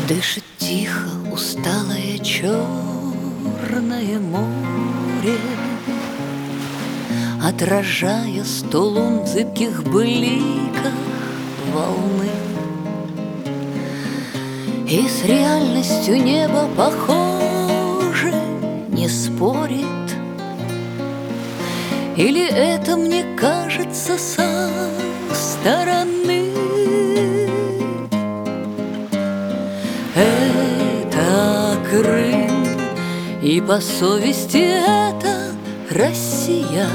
Дышит тихо усталое черное море, отражая сто лун в зыбких бликах волны. И с реальностью небо похоже, не спорит. Или это мне кажется со стороны? Это Крым, и по совести это Россия.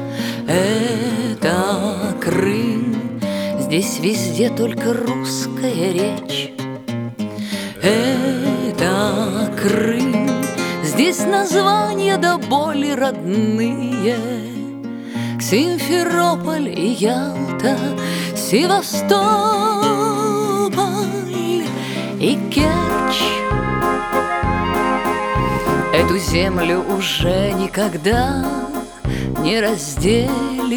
Это Крым, здесь везде только русская речь. Это Крым, здесь названия до боли родные. Симферополь и Ялта, Севастополь и Керчь. Эту землю уже никогда не разделишь.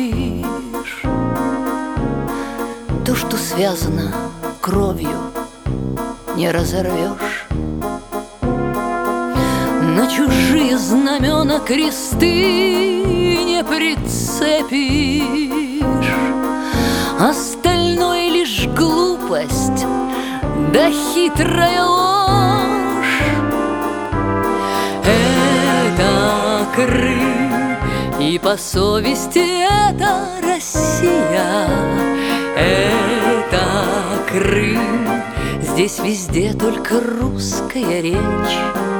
То, что связано кровью, не разорвешь. На чужие знамена кресты не прицепишь. Остальное лишь глупость да хитрая ложь. Это Крым, и по совести это Россия. Это Крым, здесь везде только русская речь.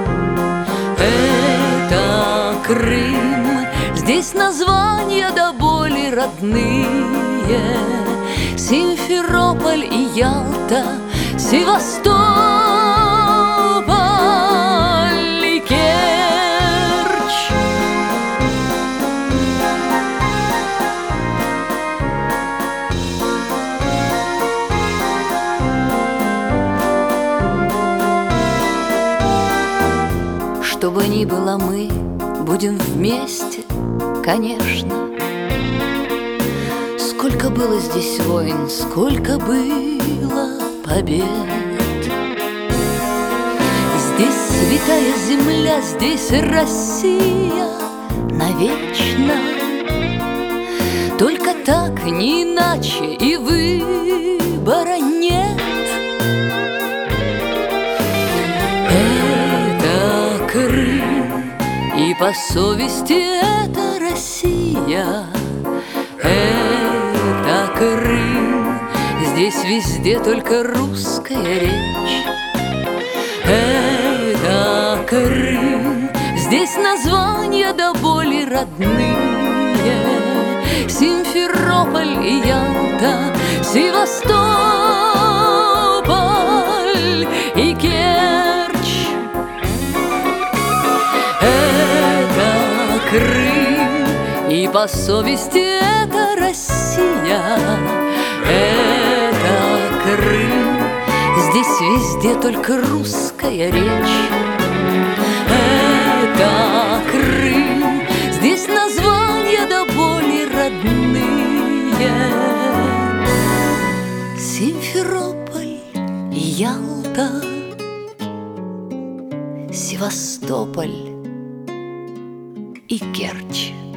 Это Крым, здесь названия до боли родные. Симферополь и Ялта, Севастополь и Керчь. Что бы ни было, мы будем вместе, конечно. Сколько было здесь войн, сколько было побед. Здесь святая земля, здесь Россия навечно. Только так, не иначе, и выбора нет. Это Крым, и по совести это Россия. Это Крым, здесь везде только русская речь. Это Крым, здесь названия до боли родные. Симферополь и Ялта, Севастополь и Керчь. Это Крым, и по совести это Россия. Это Крым, здесь везде только русская речь. Это Крым, здесь названия до боли родные. Симферополь и Ялта, Севастополь и Керчь.